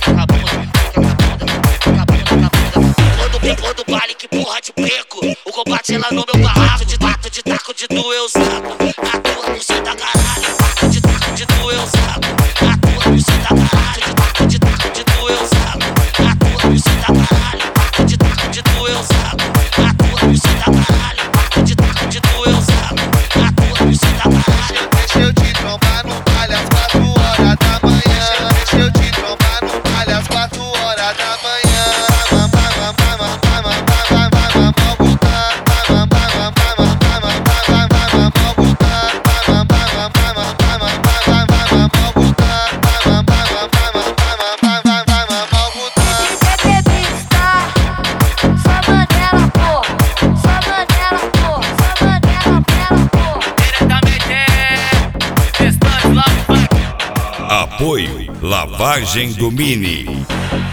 Quando baile que porra de beco, o combate ela no meu barraco. De taco de doer o saco. A tua buceta caralho. De taco de doer o saco. A tua buceta caralho. De taco de doer o saco. A tua buceta caralho. De taco de doer o saco. A tua buceta caralho. De taco de doer o saco. A tua buceta caralho. Deixa eu te trombar no baile às 4 horas da manhã. Deixa eu te trombar no baile às 4 horas da manhã. Apoio Lavagem do Mini.